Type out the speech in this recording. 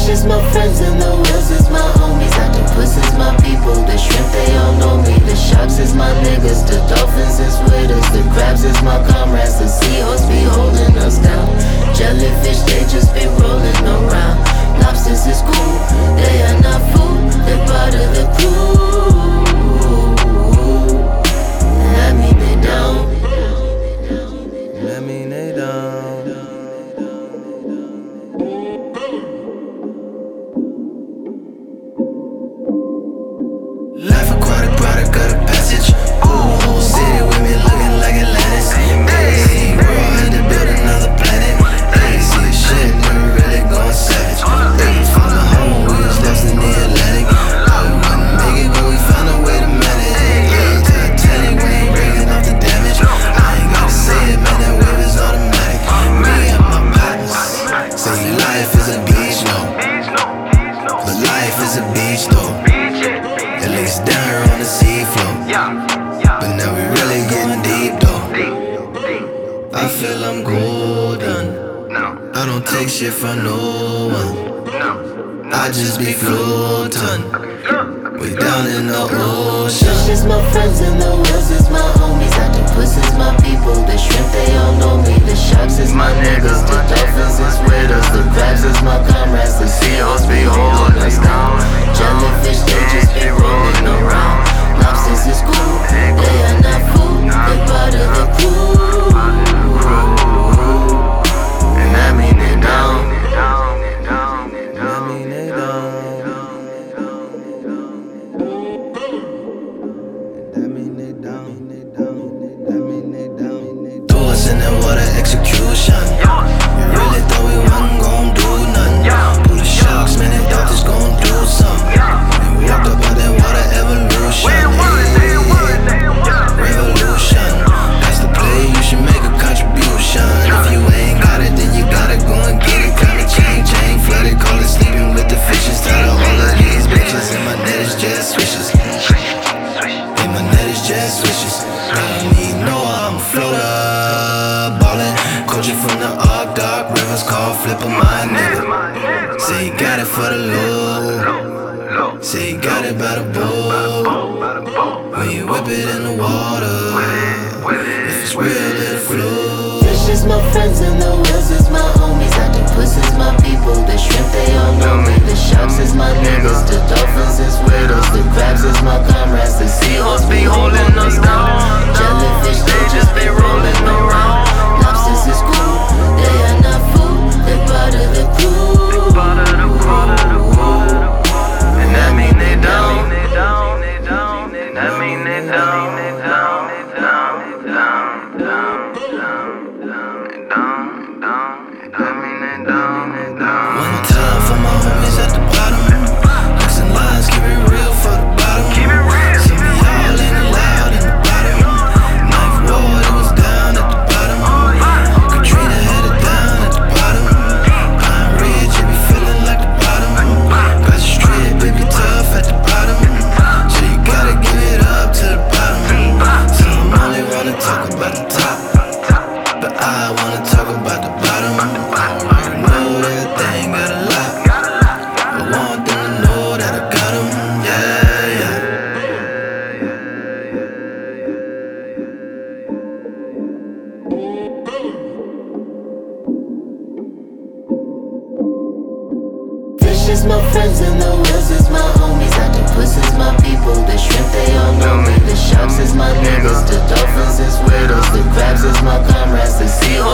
is my friends and the whales is my homies. Octopus is my people, the shrimp they all know me. The sharks is my niggas, the dolphins is with us. The crabs is my comrades, the seahorse be holding us down. Jellyfish they just be rolling around. Lobsters is cool, they are not food, they're part of the crew. That mean they down. That mean they down. Life aquatic product of the passage. Ooh, city with me looking like Atlantis. Hey, world had to build another planet. Hey, see shit, never really going savage. Hey, found a home, we was lost in the Atlantic. We wouldn't make it, but we found a way to manage. Hey, Titanic, we ain't breaking off the damage. I ain't gotta say it, man, that wave is automatic. Me and my partners say life is a beach, no. But life is a beach, though. At least down here on the seafloor. But now we really getting deep though. I feel I'm golden. I don't take shit from no one. I just be floating. We down in the ocean. Fish is my friends and the whales is my homies. Octopus is my people, the shrimp they all know me. The sharks is my niggas, the dolphins is with us. The crabs is my comrades, the seahorse be holding us down. Jellyfish they just be rolling around. Lobsters is cool, they are not food, they part of the crew. And that mean they down. That mean they down. That mean they down. That mean they down. Threw us in the water, execution. We really thought we wasn't gon' do nothing. Pull the sharks, man, they thought this gon' do something. We walked up out that water, evolution. Revolution. That's the play, you should make a contribution. If you ain't got it, then you gotta go and get it. Climate change ain't flooded, call it sleeping with the fishes. Tired of all of these bitches, and my net is just swishes. And my net is just swishes. I don't need no, I'm a floater, ballin'. Coaching from the arc, dark rivers called flipper, my nigga. Say you got it for the low. Say you got it by the boat. When you whip it in the water, if it's real, it'll flow. Fish is my friends and the whales is my homies. Octopus is my people, the shrimp they all know me. The sharks is my niggas, the dolphins is with us. The crabs is my comrades, the seahorse be holding us down. Jellyfish they just be rolling around. Lobsters is cool, they are not food, they part of the crew. And that mean they down. That mean they down. One time for my homies at the bottom. Hooks and lines, keep it real for the bottom. See me all in and loud in the bottom. Ninth ward, it was down at the bottom. Katrina had it down at the bottom. Pine Ridge, it be feeling like the bottom. Got the street, baby, tough at the bottom. So you gotta give it up to the bottom. Some only wanna talk about the top, but I wanna talk about the bottom. I know that they ain't got a lot. I want them to know that I got them. Yeah, yeah. Fish is my friends and the whales is my homies. Octopus is my people, the shrimp they all know me. The sharks is my niggas, the dolphins is with us. The crabs is my comrades, the seahorse